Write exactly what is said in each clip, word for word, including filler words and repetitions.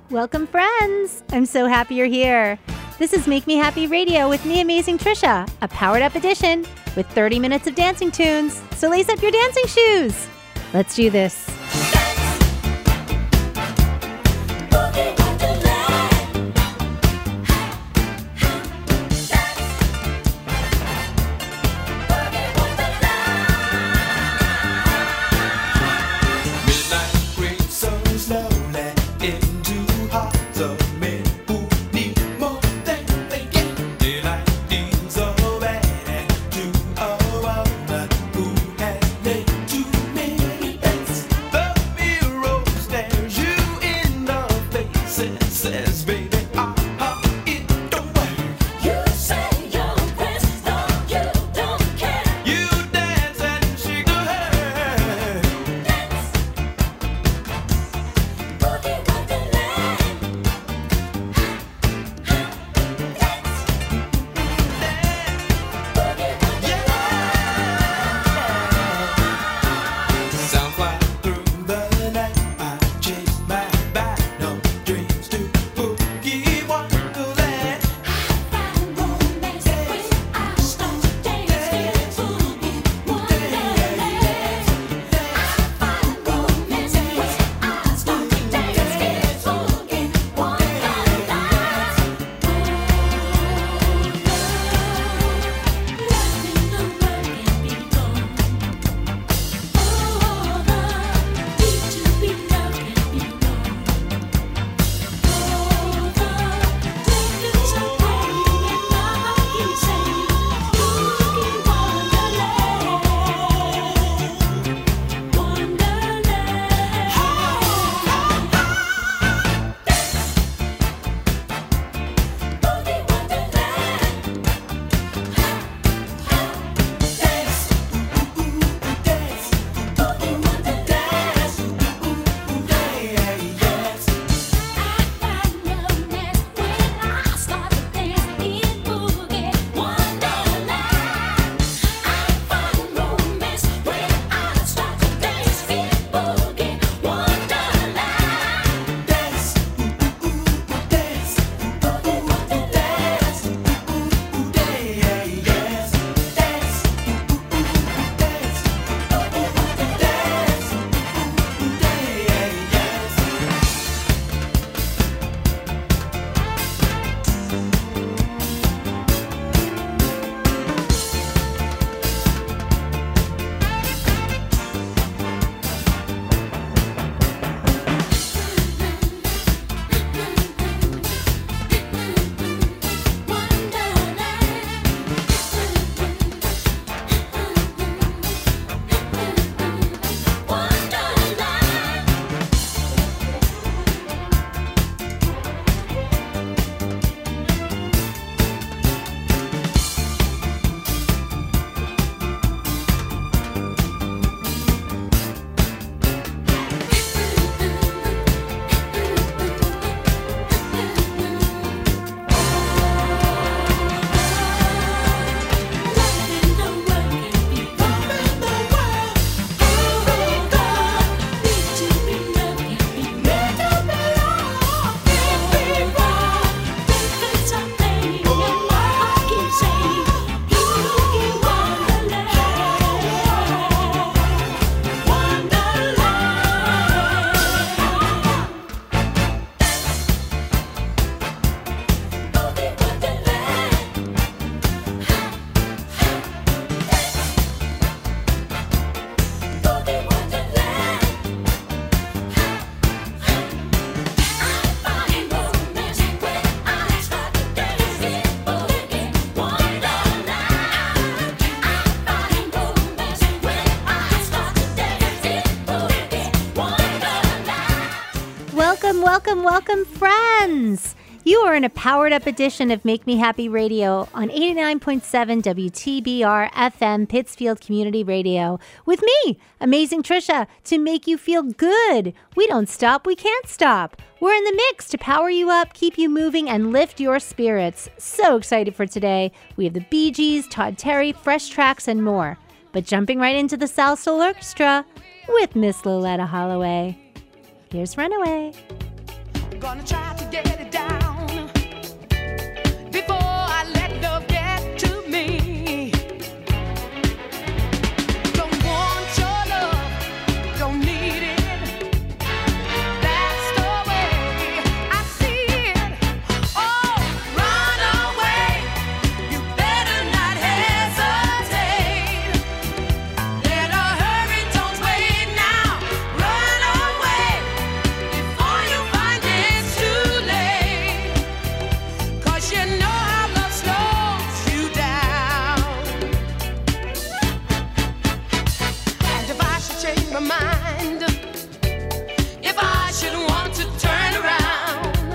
Welcome, friends. I'm so happy you're here. This is Make Me Happy Radio with me, Amazing Trisha, a powered-up edition with thirty minutes of dancing tunes. So lace up your dancing shoes. Let's do this. Welcome, welcome, friends! You are in a powered-up edition of Make Me Happy Radio on eighty-nine point seven W T B R F M Pittsfield Community Radio with me, Amazing Trisha, to make you feel good. We don't stop, we can't stop. We're in the mix to power you up, keep you moving, and lift your spirits. So excited for today. We have the Bee Gees, Todd Terry, Fresh Tracks, and more. But jumping right into the South Soul Orchestra with Miss Loletta Holloway. Here's Runaway. Gonna try to get it down before I let love get to me. Don't want your love, don't need it. That's the way I see it. Oh, run away. You better not hesitate. Better hurry, don't wait now. Run away before you find it's too late. 'Cause you know how love slows you down. And if I should change my mind, if I should want to turn around,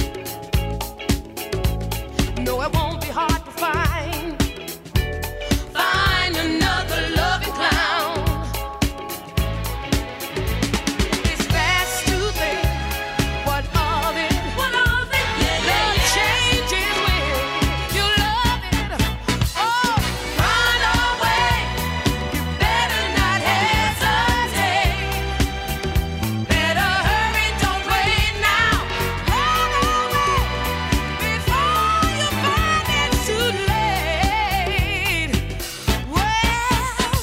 no, it won't be hard to find, find another loving clown. It's best to think what of it, what of it, love changes when you love it. Oh, run away, you better not hesitate. Better hurry, don't wait now. Run away before you find it's too late. Well,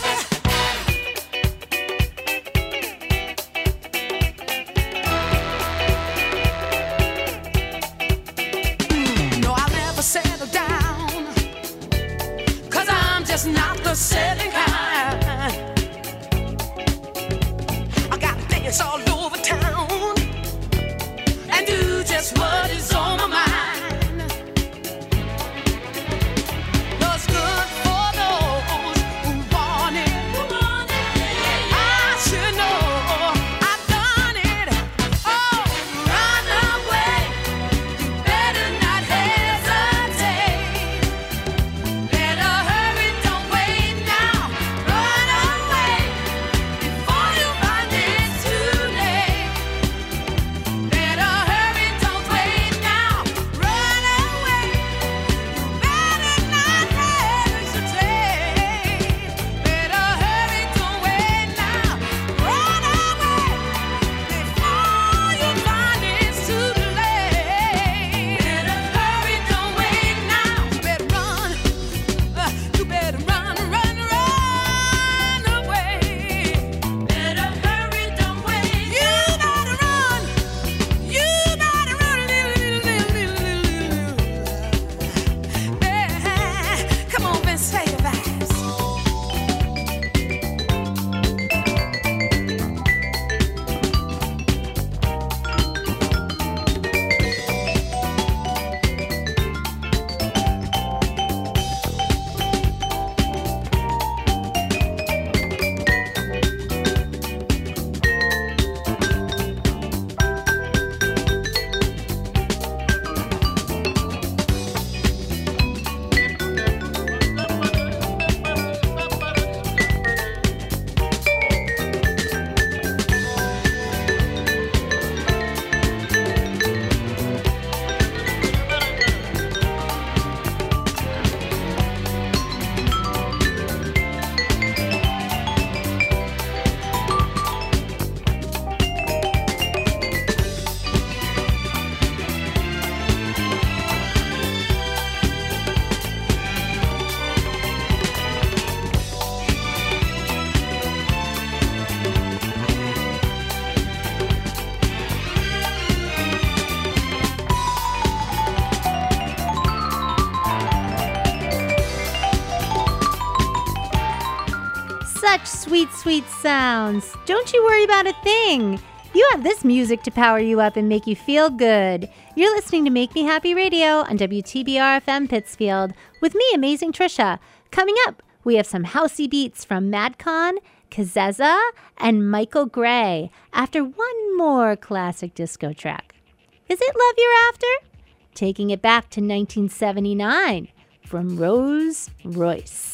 no, I'll never settle down, 'cause I'm just not the settling kind. I gotta dance all over town and do just what is on my mind. What's good for those who want it, I should know I've done it. Oh, run away, you better not hesitate. Better hurry, don't wait now. Run away before you find it's too late. Better hurry, don't wait now. Run away, you better not hesitate. Better hurry, don't wait now. Run away before you find it's too late. Better hurry, don't wait now. You better run, uh, you better run, run, run away. Better hurry, don't wait. You better run, you better run, little, little, little, little, little. Yeah. Come on, Vince, say your vibes. Such sweet, sweet sounds. Don't you worry about a thing. You have this music to power you up and make you feel good. You're listening to Make Me Happy Radio on W T B R F M Pittsfield with me, Amazing Trisha. Coming up, we have some housey beats from Madcon, Kazeza, and Michael Gray after one more classic disco track. Is it love you're after? Taking it back to nineteen seventy-nine from Rose Royce.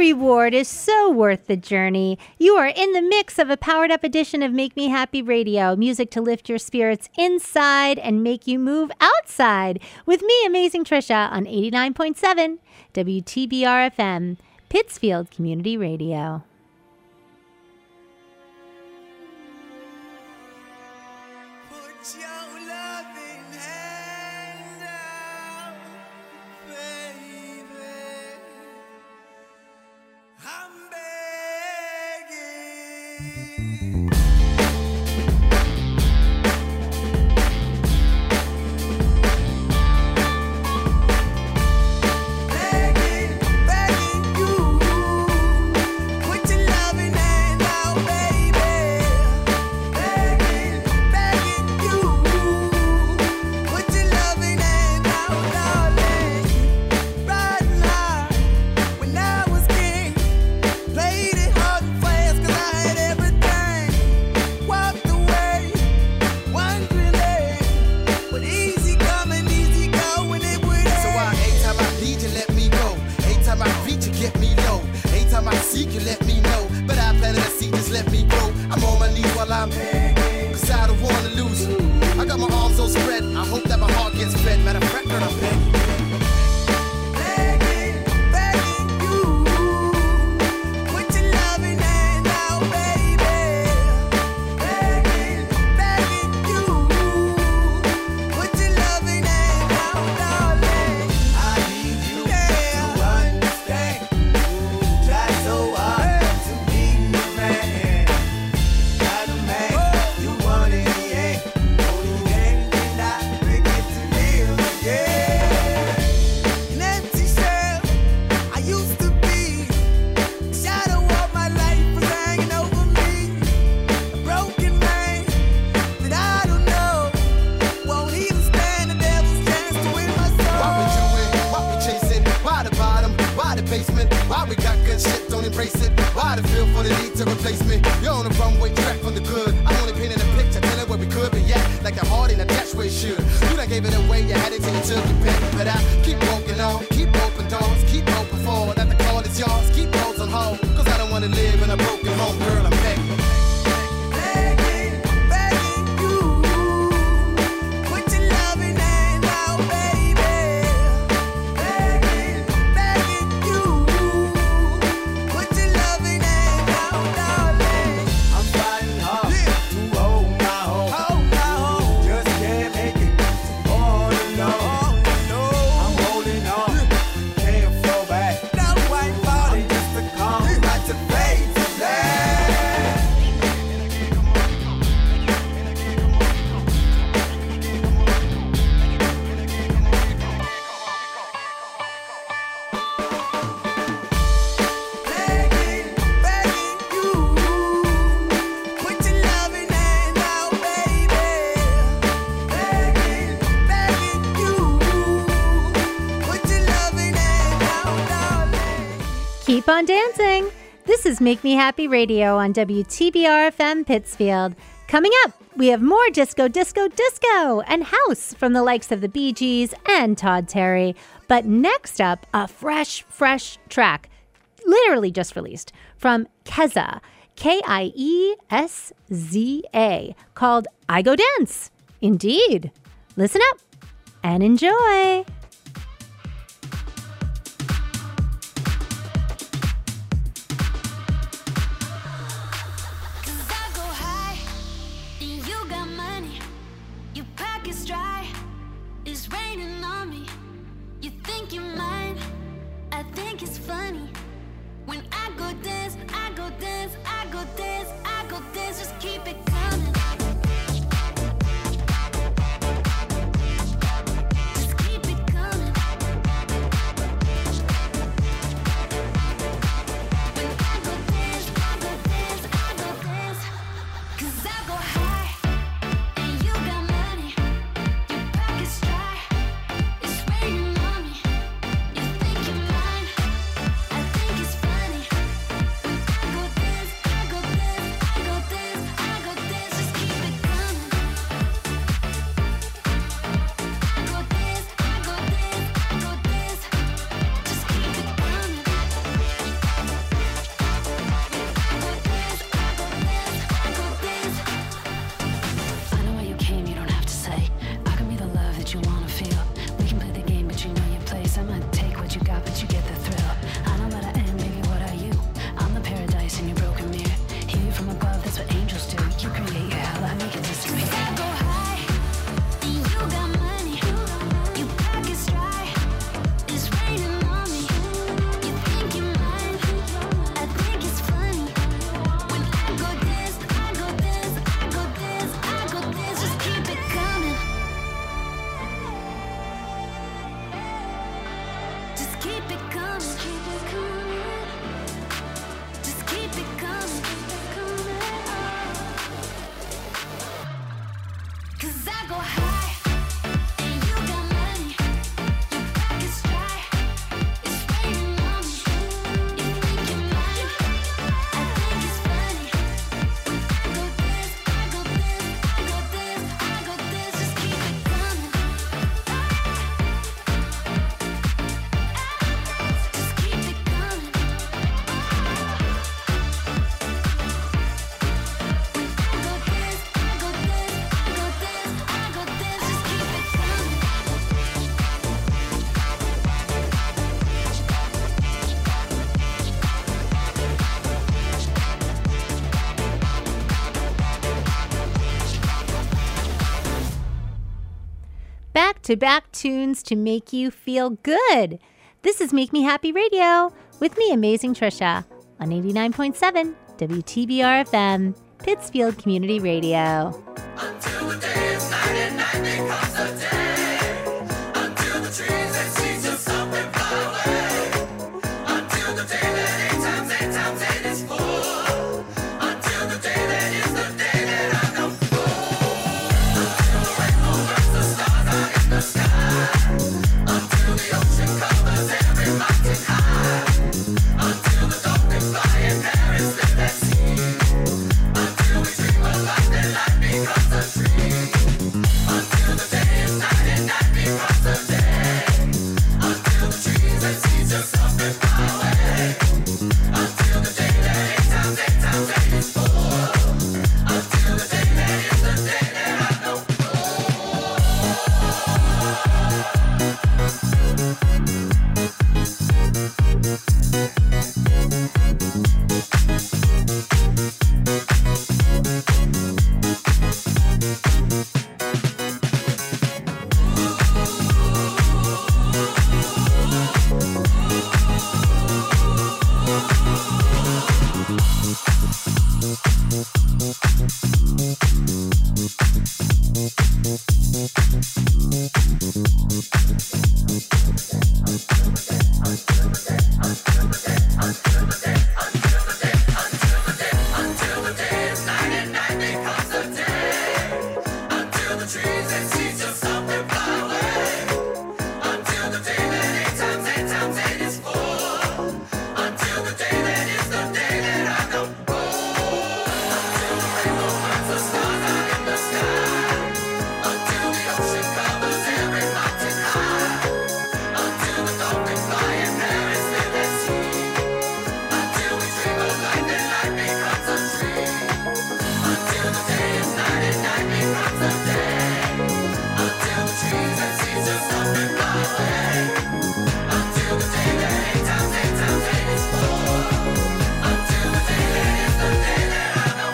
reward is so worth the journey. You are in the mix of a powered up edition of Make Me Happy Radio, music to lift your spirits inside and make you move outside. With me, Amazing Trisha, on eighty-nine point seven W T B R F M, Pittsfield Community Radio. Put your loving hand out, baby. I'm begging. Begging, begging you. Put your loving hand out, baby. Begging, begging you. Put your loving hand out, darling. Right now, when I was king, played it hard and fast 'cause I had everything. Walked away, wondering, but easy coming, easy going, it would end. So why every time I need you, let me go. Every time I reach you, get me low. Every time I seek you, let me know. But I planted a seed, just let me grow. I'm on my knees while I'm begging, 'cause I don't wanna lose you. I got my arms so spread, I hope that my heart gets fed. Matter of fact, girl, I'm begging. Begging, begging you. Put your loving hand out, baby. Begging, begging you. Put your loving hand out, darling. I need you to understand. Try so hard to be the man. Not a man you want in the end. Only then can I begin to live again. An empty shell I used to be. The shadow of my life was hanging over me. A broken man that I don't know. Won't even stand the devil's chance to win my Why we soul. do it? Why we chasing? Why the bottom? Why the basement? Why we got good shit, don't embrace it? Why the feel for the need to replace me? You're on the runway track from the good. I'm only painting a picture, telling where we could be at. Like the heart in a dash where it should. You done gave it away, you had it till you took your pick. But I keep walking on, keep open doors, keep open for that the call is yours. Keep those on hold, 'cause I don't wanna live in a broken home, girl, I'm begging. Begging, begging you. Put your loving hand out, baby. Begging, begging you. Put your loving hand out, darling. I'm fighting hard to hold my own. Hold my own. Just can't make it all alone. I'm holding on, can't fall back. No white body, just a calm, like to fade to black. Begging, begging you. Put your loving hand out, baby. Begging, begging you. Put your loving hand out, darling. Keep on dancing. This is Make Me Happy Radio on W T B R F M Pittsfield. Coming up, we have more disco, disco, disco, and house from the likes of the Bee Gees and Todd Terry. But next up, a fresh, fresh track, literally just released, from Keza, K I E S Z A, called I Go Dance. Indeed. Listen up and enjoy. Cause I go high, and you got money. Your pocket's dry, it's raining on me. You think you're mine, I think it's funny. When I go dance, I go dance, I go dance, I go dance, just keep it coming. Just keep it coming. Just keep it coming, keep it coming. Just keep it coming, keep it coming. Cause I go high, and you got money. Your pocket's dry, it's raining on me. You think you're mine, I think it's funny. I go this, I go this, I go this, I go this. Just keep it coming. Just keep it coming. I go this, I go this, I go this, I go this. Just keep it coming. Back to back tunes to make you feel good. This is Make Me Happy Radio with me, Amazing Trisha, on eighty-nine point seven W T B R F M, Pittsfield Community Radio. Until the day is ninety-nine becomes a day. Until the trees and seas just up and fly away. Until the day that eight times eight times eight is four. Until the day that is the day that I know. Until the rainbow bursts the stars out in the sky. Until the ocean covers every mountain high. Until the dolphins fly in Paris live at sea. Until we dream of life and life becomes a dream. Until the day is ninety-nine becomes a day. Until the trees and seas just up and fly away. Until the day that eight times eight times eight is four. Until the day that is the day that I know. Until the day is ninety-nine becomes a day. Until the trees and seas just up and fly away. Until the day that eight times eight times eight is four. Until the day that is the day that I know. Until the rainbow burns the stars out in the sky. Until the ocean covers every mountain high. Until the dolphins fly in Paris live at sea. Until we dream of life and life becomes a dream. Until the day is ninety-nine becomes a day. Until the trees and seas just up and fly away. Until the day that eight times eight times eight is four. Until the day that is the day that I know.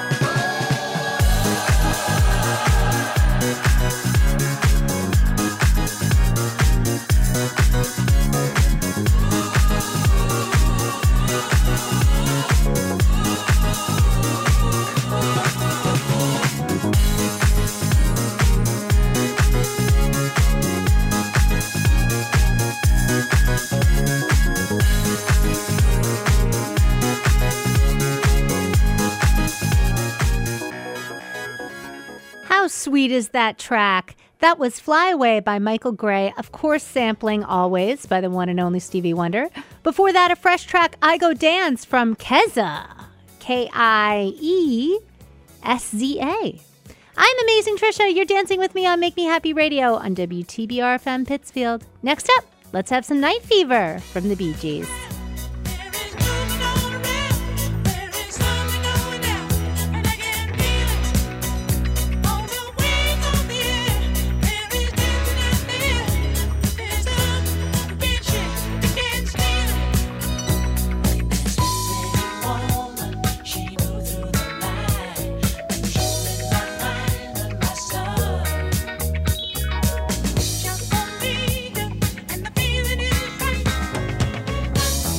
How sweet is that track? That was Fly Away by Michael Gray, of course sampling Always by the one and only Stevie Wonder. Before that, a fresh track, I Go Dance from Keza, K I E S Z A. I'm Amazing Trisha. You're dancing with me on Make Me Happy Radio on W T B R F M Pittsfield. Next up, let's have some Night Fever from the Bee Gees. There is movement all around. There is something going down, and I can feel it. On the wings of the air, there is dancing in the air. There's love, the big shit, they can't steal it. This sexy woman, she moves through the night, controlling my mind and my soul. Just for me, and the feeling is right.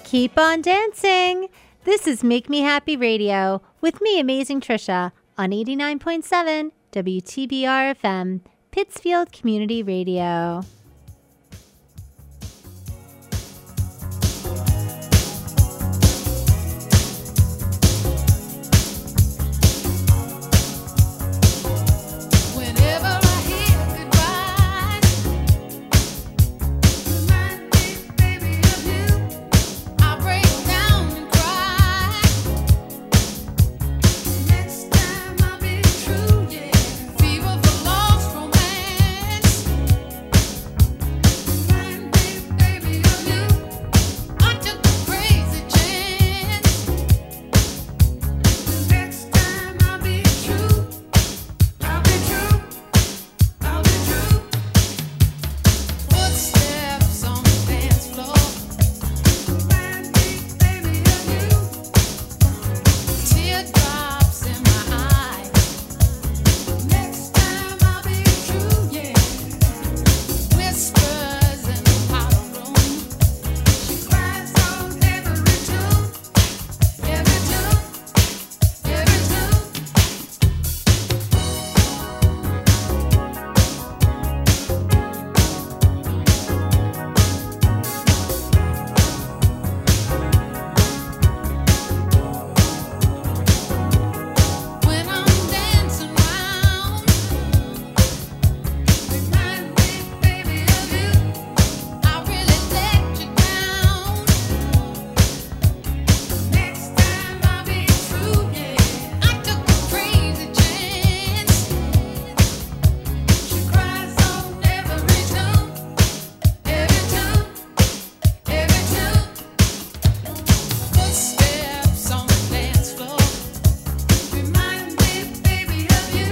Keep on dancing. This is Make Me Happy Radio with me, Amazing Trisha, on eighty-nine point seven W T B R F M, Pittsfield Community Radio. Whenever I hear goodbye, remind me, baby, of you. I break down and cry. Next time I'll be true, yeah. Fever for lost romance. Remind me, baby, of you. I took a crazy chance. Next time I'll be true. I'll be true. I'll be true. Footsteps on the dance floor. Remind me, baby, of you. Teardrops in my eyes. Next time I'll be true, yeah. Whispers in the powder room. She cries on every tune, every tune, every tune. When I'm dancing round, remind me, baby, of you. I really let you down. Next time I'll be true, yeah. I took a crazy chance. She cries on every tune, every tune, every tune. Footsteps on the dance floor. Remind me, baby, of you.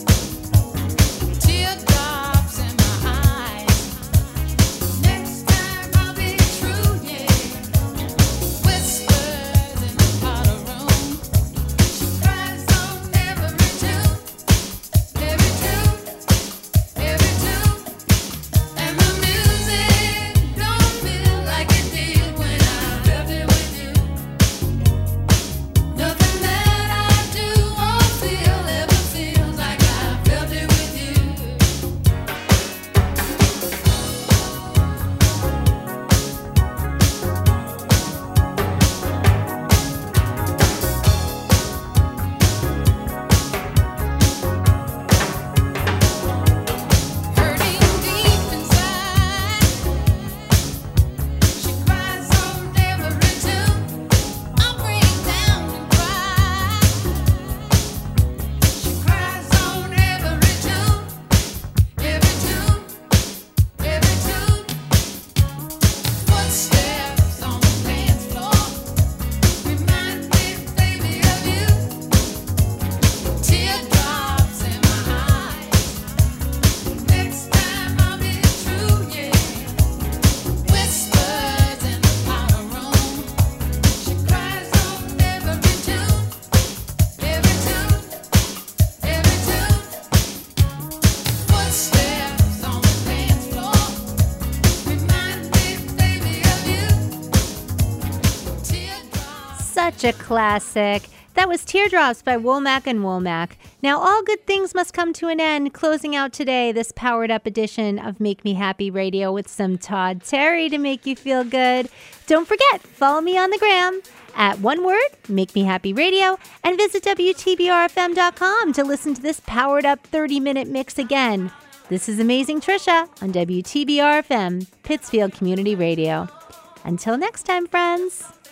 Teardrops in my eyes. Next time I'll be true, yeah. Whispers in the powder room. She cries on every tune, every tune, every tune. And the music don't feel like it did when I felt it with you. Nothing that I do or feel ever feels like I felt it with you. Hurting deep inside, she cries on every tune. I break down and cry. She cries on every tune, every tune, every tune. Footsteps on the dance floor. Remind me, baby, of you. Teardrops in my eyes. Next time I'll be true, yeah. Whispers in the powder room. She cries on every tune, every tune, every tune. Footsteps on the dance floor. Remind me, baby, of you. Teardrops. Such a classic. That was Teardrops by Womack and Womack. Now, all good things must come to an end. Closing out today, this powered up edition of Make Me Happy Radio with some Todd Terry to make you feel good. Don't forget, follow me on the gram at one word, Make Me Happy Radio, and visit W T B R F M dot com to listen to this powered up thirty minute mix again. This is Amazing Trisha on W T B R F M, Pittsfield Community Radio. Until next time, friends.